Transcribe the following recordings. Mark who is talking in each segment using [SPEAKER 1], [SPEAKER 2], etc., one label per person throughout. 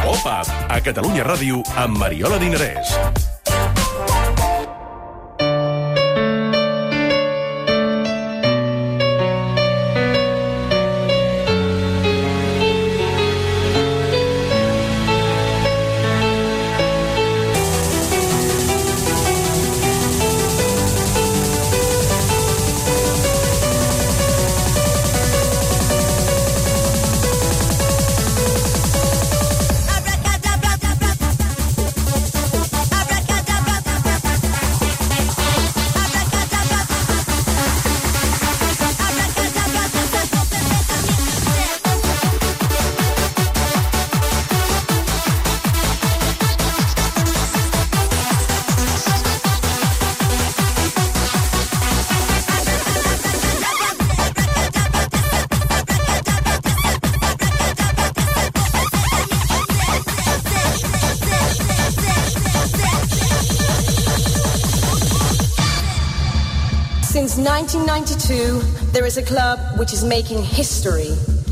[SPEAKER 1] Opa, a Catalunya Ràdio, amb Mariola Dinarès.
[SPEAKER 2] Since 1992, there is a club which is making history.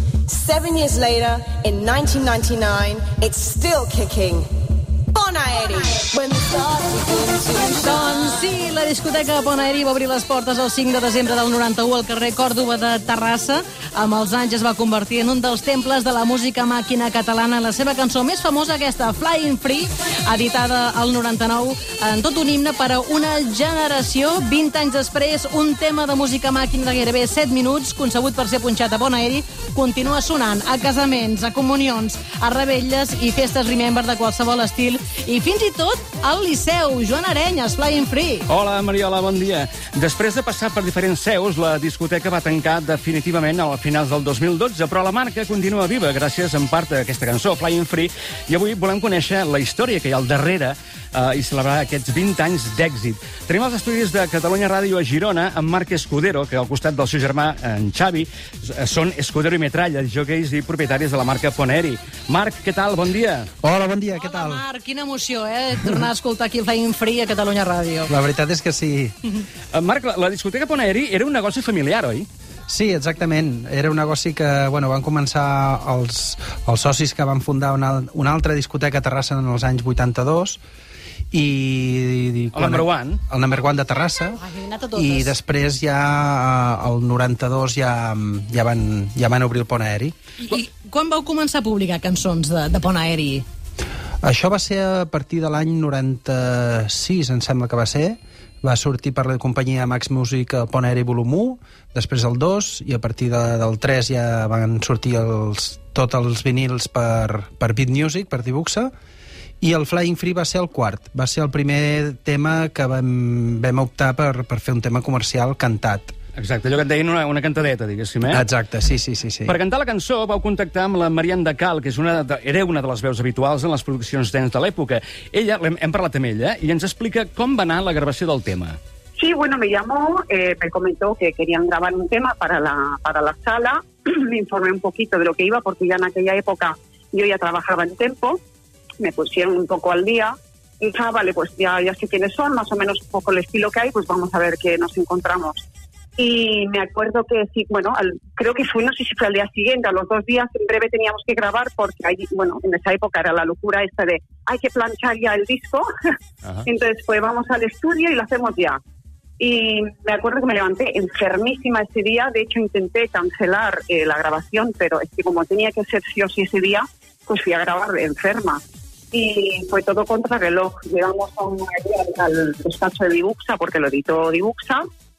[SPEAKER 2] 7 years later, in 1999, it's still kicking. Bonaeri! When the stars begin to shine.
[SPEAKER 3] Doncs sí, la discoteca Bonaeri va obrir les portes el 5 de desembre del 91 al carrer Còrdova de Terrassa. Amb els anys es va convertir en un dels temples de la música màquina catalana. La seva cançó més famosa, aquesta, Flying Free, editada al 99, en tot un himne per a una generació. 20 anys després, un tema de música màquina de gairebé 7 minuts, concebut per ser punxat a Bonaeri, continua sonant a casaments, a comunions, a revetlles i festes remember de qualsevol estil, i fins i tot al Liceu. Joan Arenyes, Flying Free.
[SPEAKER 4] Hola, Mariola, bon dia. Després de passar per diferents seus, la discoteca va tancar definitivament a finals del 2012, però la marca continua viva gràcies en part a aquesta cançó, Flying Free, i avui volem conèixer la història que hi ha al darrere i celebrar aquests 20 anys d'èxit. Tenim els estudis de Catalunya Ràdio a Girona amb Marc Escudero, que al costat del seu germà, en Xavi, són Escudero i Metralla, jockeys i propietaris de la marca Bonaeri. Marc, què tal? Bon dia.
[SPEAKER 5] Hola, bon dia, què tal?
[SPEAKER 3] Hola, Marc, quina emoció, tornar a escoltar aquí Flying Free a Catalunya Ràdio.
[SPEAKER 5] La veritat és que sí.
[SPEAKER 4] Marc, la discoteca Bonaeri era un negoci familiar, oi?
[SPEAKER 5] Sí, exactament. Era un negoci que, van començar els socis que van fundar una altra discoteca a Terrassa en els anys 82, i
[SPEAKER 4] el number one.
[SPEAKER 5] El number one de Terrassa. I després ja el 92 ja van obrir el Bonaeri.
[SPEAKER 3] I quan vau començar a publicar cançons de Bonaeri?
[SPEAKER 5] Això va ser a partir de l'any 96, em sembla que va ser. Va sortir per la companyia Max Music Bonaeri Volum 1, després el 2, i a partir del 3 ja van sortir tots els vinils per Beat Music, per Dibuxa, i el Flying Free va ser el quart. Va ser el primer tema que vam optar per fer un tema comercial cantat.
[SPEAKER 4] Exacte, allò que et deien una cantadeta, diguéssim,
[SPEAKER 5] Exacte, sí.
[SPEAKER 4] Per cantar la cançó vau contactar amb la Marianne Dacal, que era una de les veus habituals en les produccions dance de l'època. Ella, hem parlat amb ella, i ens explica com va anar la gravació del tema.
[SPEAKER 6] Sí, bueno, me llamó, me comentó que querían grabar un tema para la sala. Me informé un poquito de lo que iba, porque ya en aquella época yo ya trabajaba en Tempo. Me pusieron un poco al día. Y dije, vale, pues ya sé quiénes son, más o menos un poco el estilo que hay, pues vamos a ver qué nos encontramos. Y me acuerdo que sí, creo que no sé si fue al día siguiente, a los 2 días, en breve teníamos que grabar, porque ahí, en esa época era la locura esta de hay que planchar ya el disco. Ajá. Entonces, pues vamos al estudio y lo hacemos ya. Y me acuerdo que me levanté enfermísima ese día. De hecho, intenté cancelar la grabación, pero es que como tenía que ser sí o sí ese día, pues fui a grabar enferma. Y fue todo contra reloj. Llegamos al despacho de Dibuxa, porque lo editó Dibuxa.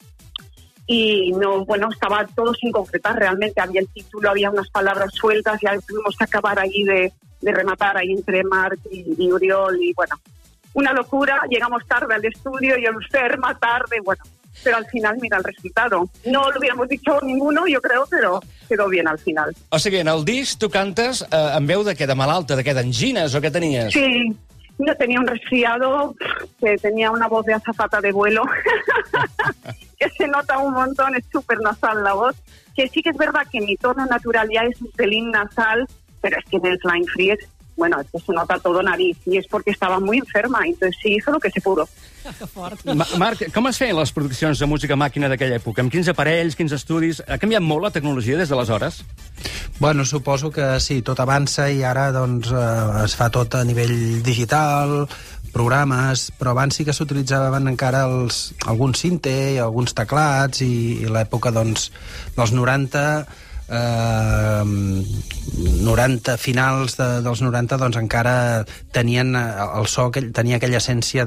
[SPEAKER 6] Y estaba todo sin concretar realmente. Había el título, había unas palabras sueltas, ya tuvimos que acabar allí de rematar ahí entre Marc y Uriol, y una locura. Llegamos tarde al estudio, yo enferma, tarde, pero al final, mira el resultado. No lo hubiéramos dicho ninguno, yo creo, pero quedó bien al final.
[SPEAKER 4] O sigui, en el disc tu cantes en veu de què? De malalta, de què? D'angines o què tenies?
[SPEAKER 6] Sí, yo tenía un resfriado, que tenía una voz de azafata de vuelo, que se nota un montón, es súper nasal la voz, que sí que es verdad que mi tono natural ya es un pelín nasal, pero es que en el Flying Free bueno, es que se nota todo nariz, y es porque estaba muy enferma, entonces sí hizo lo que se pudo.
[SPEAKER 3] Que fort.
[SPEAKER 4] Marc, com es feien les produccions de música màquina d'aquella època? Amb quins aparells, quins estudis? Ha canviat molt la tecnologia des d'aleshores?
[SPEAKER 5] Bueno, suposo que sí, tot avança i ara doncs, es fa tot a nivell digital, programes, però abans sí que s'utilitzaven encara alguns sinte, alguns teclats, i l'època doncs, dels 90, finals dels 90, doncs encara tenien el so, tenia aquella essència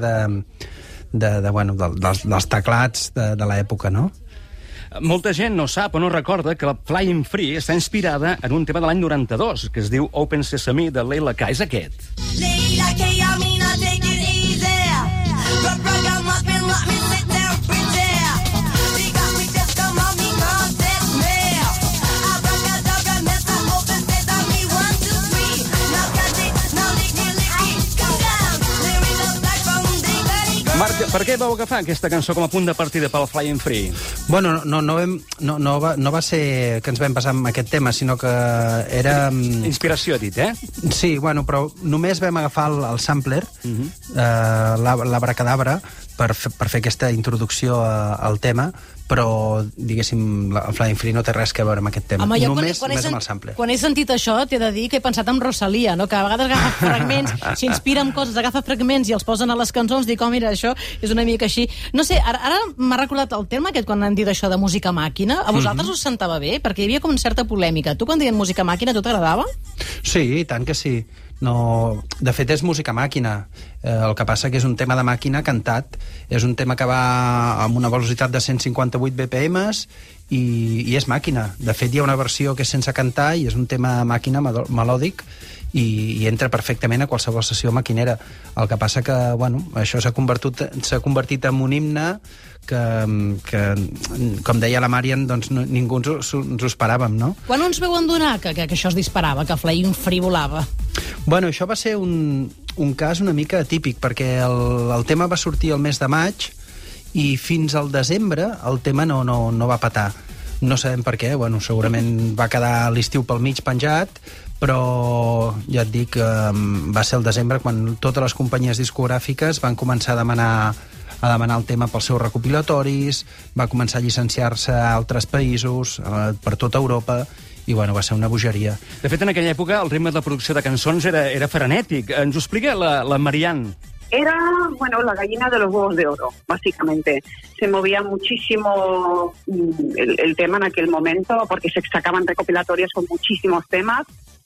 [SPEAKER 5] dels teclats de l'època, no?
[SPEAKER 4] Molta gent no sap o no recorda que la Flying Free està inspirada en un tema de l'any 92, que es diu Open Sesame, de Leila K. És aquest.
[SPEAKER 7] Leila K, I mean, I take it easy. Rock, I'm up and rock me, sit down, pretty. She got me just come on me, can't test me. Abracadabra, mess up, open sesame, 1, 2, 3. Now got it, now licky, come down. Lyrics up like from the
[SPEAKER 4] Marc, per què vau agafar aquesta cançó com a punt de partida pel Flying Free?
[SPEAKER 5] Bueno, no va ser que ens vam passar amb aquest tema, sinó que era...
[SPEAKER 4] Inspiració, dit, eh?
[SPEAKER 5] Sí, bueno, però només vam agafar el sampler, l'abracadabra, per fer aquesta introducció al tema, però, diguéssim, el Flying Free no té res a veure amb aquest tema.
[SPEAKER 3] Home,
[SPEAKER 5] només amb el sampler.
[SPEAKER 3] Quan he sentit això, t'he de dir que he pensat en Rosalia, no? Que a vegades agafa fragments, s'inspira en coses, agafa fragments i els posen a les cançons, dic, oh, mira, això és una mica així. No sé, ara m'ha recordat el terme aquest quan han dit això de música màquina. A vosaltres us sentava bé? Perquè hi havia com certa polèmica. Tu, quan deien música màquina, a tu t'agradava?
[SPEAKER 5] Sí, i tant que sí. No, de fet, és música màquina. El que passa que és un tema de màquina cantat. És un tema que va amb una velocitat de 158 BPMs i és màquina. De fet, hi ha una versió que és sense cantar i és un tema màquina melòdic i entra perfectament a qualsevol sessió maquinera. El que passa que, bueno, això s'ha convertit en un himne que com deia la Marian, doncs ningú ens ho esperàvem, no?
[SPEAKER 3] Quan uns veuen donar que això es disparava, que Flying Free volava?
[SPEAKER 5] Bueno, això va ser un cas una mica atípic, perquè el tema va sortir el mes de maig i fins al desembre el tema no va petar. No sabem per què, bueno, segurament va quedar l'estiu pel mig penjat, però ja et dic, va ser el desembre quan totes les companyies discogràfiques van començar a demanar el tema pels seus recopilatoris, va començar a llicenciar-se a altres països, per tota Europa, i bueno, va ser una bogeria.
[SPEAKER 4] De fet, en aquella època el ritme de producció de cançons era frenètic. Ens ho explica la Marian.
[SPEAKER 6] Era, bueno, la gallina de los huevos de oro, básicamente. Se movía muchísimo el tema en aquel momento porque se sacaban recopilatorios con muchísimos temas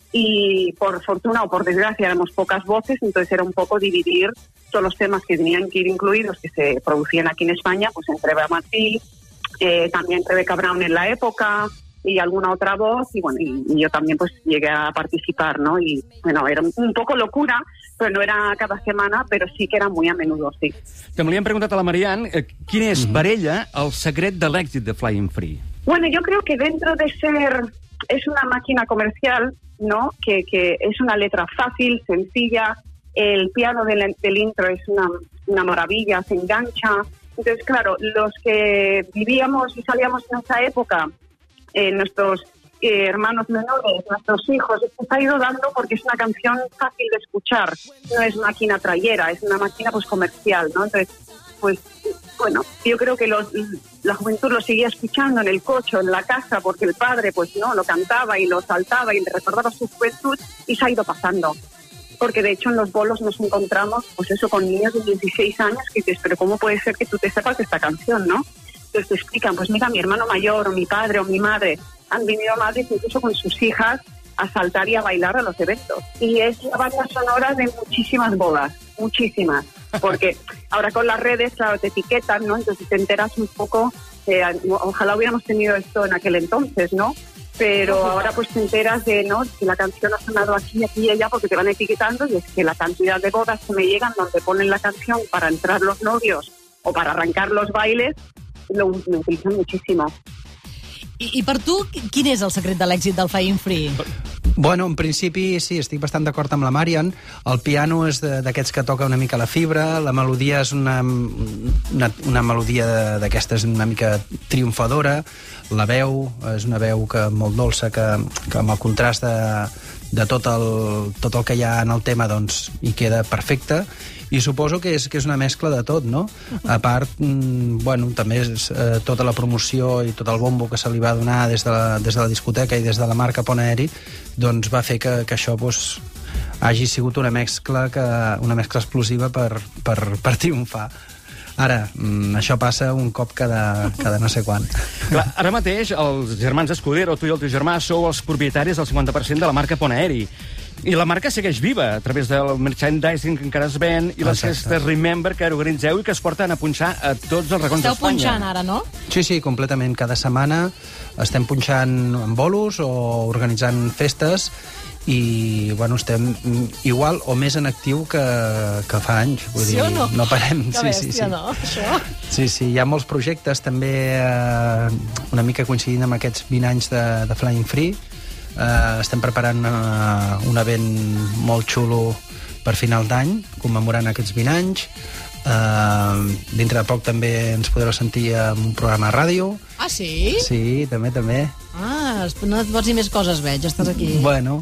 [SPEAKER 6] y por fortuna o por desgracia éramos pocas voces, entonces era un poco dividir todos los temas que tenían que ir incluidos, que se producían aquí en España, pues entre Eva Martí, también Rebecca Brown en la época y alguna otra voz, y bueno, y yo también pues llegué a participar, ¿no? Y bueno, era un poco locura, però no era cada setmana, però sí que era muy a menudo, sí.
[SPEAKER 4] També li hem preguntat a la Marian quin és per ella el secret de l'èxit de Flying Free.
[SPEAKER 6] Bueno, yo creo que dentro de ser... es una máquina comercial, ¿no? Que es una letra fácil, sencilla, el piano del intro es una maravilla, se engancha. Entonces, claro, los que vivíamos y salíamos en esa época, nuestros hermanos menores, nuestros hijos, se ha ido dando porque es una canción fácil de escuchar, no es máquina trayera, es una máquina pues comercial, ¿no? Entonces, pues bueno, yo creo que la juventud lo seguía escuchando en el coche, en la casa, porque el padre pues no lo cantaba y lo saltaba y le recordaba su juventud, y se ha ido pasando. Porque de hecho en los bolos nos encontramos pues eso con niños de 16 años que dices, pero ¿cómo puede ser que tú te sepas esta canción, no? Entonces te explican, pues mira, mi hermano mayor o mi padre o mi madre han venido madres incluso con sus hijas a saltar y a bailar a los eventos. Y es la banda sonora de muchísimas bodas, muchísimas. Porque ahora con las redes, claro, te etiquetan, ¿no? Entonces te enteras un poco, ojalá hubiéramos tenido esto en aquel entonces, ¿no? Pero ahora pues te enteras de, ¿no?, que la canción ha sonado aquí, aquí y allá, porque te van etiquetando, y es que la cantidad de bodas que me llegan donde ponen la canción para entrar los novios o para arrancar los bailes, lo utilizan muchísimo.
[SPEAKER 3] I per tu, quin és el secret de l'èxit del Flying Free?
[SPEAKER 5] Bueno, en principi sí, estic bastant d'acord amb la Marian. El piano és d'aquests que toca una mica la fibra, la melodia és una melodia d'aquestes una mica triomfadora, la veu és una veu molt dolça, que amb el contrast de tot el que hi ha en el tema, doncs hi queda perfecte. I suposo que és una mescla de tot, no? A part, bueno, també és tota la promoció i tot el bombo que se li va donar des de la discoteca i des de la marca Pont Aeri, doncs va fer que això doncs, hagi sigut una mescla explosiva per triomfar. Ara, això passa un cop cada no sé quan.
[SPEAKER 4] Clar, ara mateix, els germans Escudero, tu i el teu germà, sou els propietaris del 50% de la marca Pont Aeri. I la marca segueix viva, a través del merchandising que encara es ven i les festes Remember que organitzeu i que es porten a punxar a tots els racons d'Espanya.
[SPEAKER 3] Esteu punxant ara, no?
[SPEAKER 5] Sí, completament. Cada setmana estem punxant en bolos o organitzant festes i, bueno, estem igual o més en actiu que fa anys. Vull dir,
[SPEAKER 3] sí o no?
[SPEAKER 5] No parem.
[SPEAKER 3] Que bèstia, no? Això?
[SPEAKER 5] Sí, hi ha molts projectes, també una mica coincidint amb aquests 20 anys de Flying Free. Estem preparant un event molt xulo per final d'any, commemorant aquests 20 anys. Dintre de poc també ens podreu sentir en un programa de ràdio.
[SPEAKER 3] Ah, sí?
[SPEAKER 5] Sí, també.
[SPEAKER 3] Ah, no et vols dir més coses, veig, estàs aquí.
[SPEAKER 5] Bueno,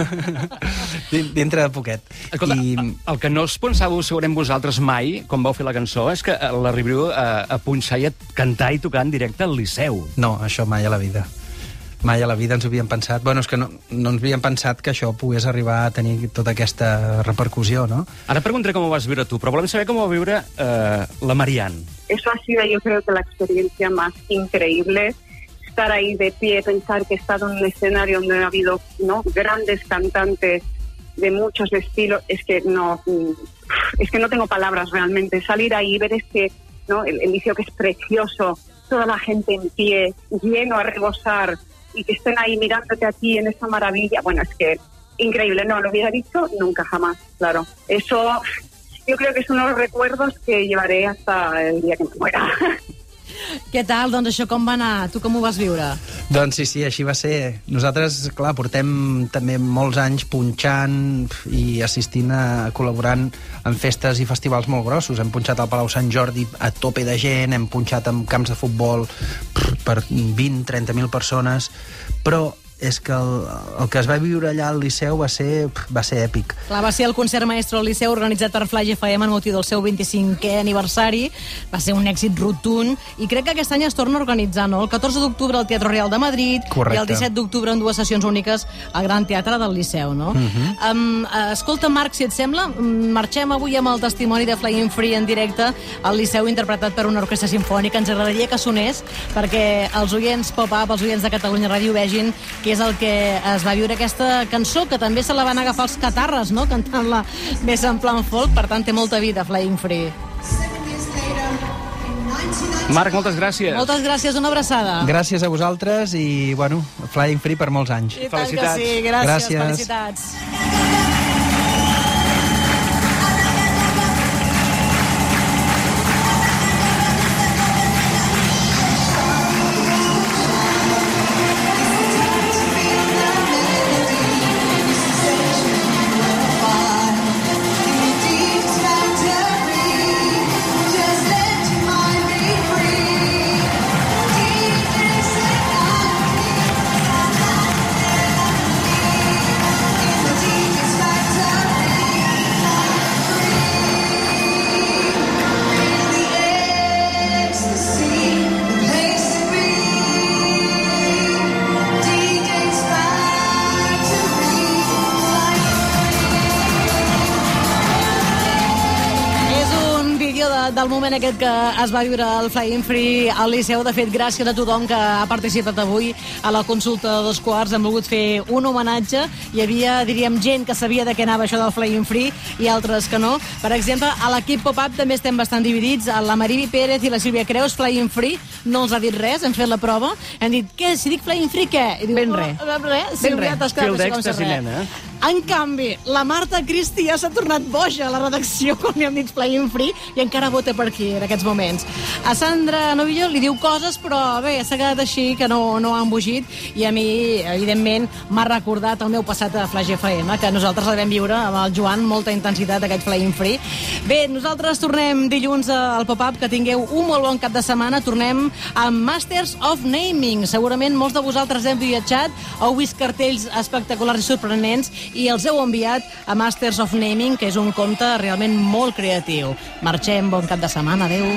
[SPEAKER 5] dintre de poquet.
[SPEAKER 4] Escolta, el que no us pensàveu segurament vosaltres mai, quan vau fer la cançó, és que l'arribareu a punxar i a cantar i tocar en directe al Liceu.
[SPEAKER 5] No, això mai a la vida. Mai a la vida ens ho havíem pensat. Bueno, és que no ens havíem pensat que això pogués arribar a tenir tota aquesta repercussió, ¿no?
[SPEAKER 4] Ahora preguntaré cómo vas a vivir tú, pero volvemos a saber cómo va a vivir la Marianne.
[SPEAKER 6] Eso ha sido, yo creo que la experiencia más increíble. Estar ahí de pie, pensar que he estado en un escenario donde ha habido, ¿no?, grandes cantantes de muchos estilos. Es que no tengo palabras realmente. Salir ahí y ver ¿no?, el liceo, que es precioso, toda la gente en pie, lleno a rebosar, y que estén ahí mirándote a ti en esa maravilla. Bueno, es que increíble. No lo hubiera dicho nunca, jamás, claro. Eso yo creo que es uno de los recuerdos que llevaré hasta el día que me muera.
[SPEAKER 3] Què tal? Doncs això com va anar? Tu com ho vas viure?
[SPEAKER 5] Doncs sí, així va ser. Nosaltres, clar, portem també molts anys punxant i assistint col·laborant en festes i festivals molt grossos. Hem punxat al Palau Sant Jordi a tope de gent, hem punxat en camps de futbol per 20-30.000 persones, però és que el que es va viure allà al Liceu va ser èpic.
[SPEAKER 3] Clar, va ser el concert maestro al Liceu organitzat per Flaix FM en motiu del seu 25è aniversari. Va ser un èxit rotund i crec que aquest any es torna a organitzar, no? El 14 d'octubre al Teatre Real de Madrid.
[SPEAKER 5] Correcte.
[SPEAKER 3] I el 17 d'octubre en 2 sessions úniques al Gran Teatre del Liceu, no? Escolta, Marc, si et sembla, marxem avui amb el testimoni de Flying Free en directe al Liceu, interpretat per una orquestra simfònica. Ens agradaria que sonés perquè els oients pop-up, els oients de Catalunya Ràdio vegin que és el que es va viure aquesta cançó, que també se la van agafar els catarres, no?, cantant-la més en plan folk. Per tant, té molta vida, Flying Free.
[SPEAKER 4] Marc, moltes gràcies.
[SPEAKER 3] Moltes gràcies, una abraçada.
[SPEAKER 5] Gràcies a vosaltres i, bueno, Flying Free per molts anys.
[SPEAKER 3] I tant que
[SPEAKER 4] Felicitats.
[SPEAKER 3] sí, gràcies.
[SPEAKER 5] Gràcies.
[SPEAKER 3] Felicitats. Del moment aquest que es va viure el Flying Free al Liceu. De fet, gràcies a tothom que ha participat avui a la consulta de 2 quarts. Hem volgut fer un homenatge. Hi havia, diríem, gent que sabia de què anava això del Flying Free i altres que no. Per exemple, a l'equip Pop-Up també estem bastant dividits. La Mariby Pérez i la Sílvia Creus, Flying Free, no els ha dit res, hem fet la prova. Hem dit, què? Si dic Flying Free, què? I diu,
[SPEAKER 4] Ben res.
[SPEAKER 3] Sílvia, t'has quedat
[SPEAKER 4] Fil
[SPEAKER 3] així com si
[SPEAKER 4] d'èxtasi,
[SPEAKER 3] res.
[SPEAKER 4] nena.
[SPEAKER 3] En canvi, la Marta Cristi ja s'ha tornat boja a la redacció quan li hem dit Flying Free i encara vota per aquí en aquests moments. A Sandra Novillo li diu coses, però bé, s'ha quedat així, que no ha embogit, i a mi, evidentment, m'ha recordat el meu passat a Flaix FM, que nosaltres la vam viure amb el Joan, molta intensitat, aquest Flying Free. Bé, nosaltres tornem dilluns al Pop-Up, que tingueu un molt bon cap de setmana. Tornem amb Masters of Naming. Segurament molts de vosaltres hem viatjat, heu vist cartells espectaculars i sorprenents, i els heu enviat a Masters of Naming, que és un conte realment molt creatiu. Marxem, bon cap de setmana, adeu.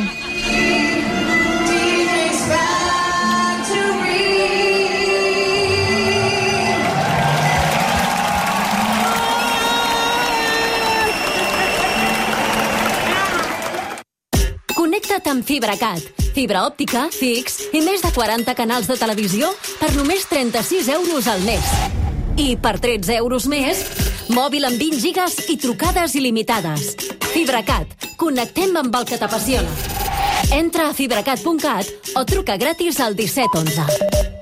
[SPEAKER 8] Connecta't amb FibraCat. Fibra òptica, fix i més de 40 canals de televisió per només 36 euros al mes. I per 13 euros més, mòbil amb 20 gigas i trucades il·limitades. FibraCat. Connectem amb el que t'apassiona. Entra a fibracat.cat o truca gratis al 1711.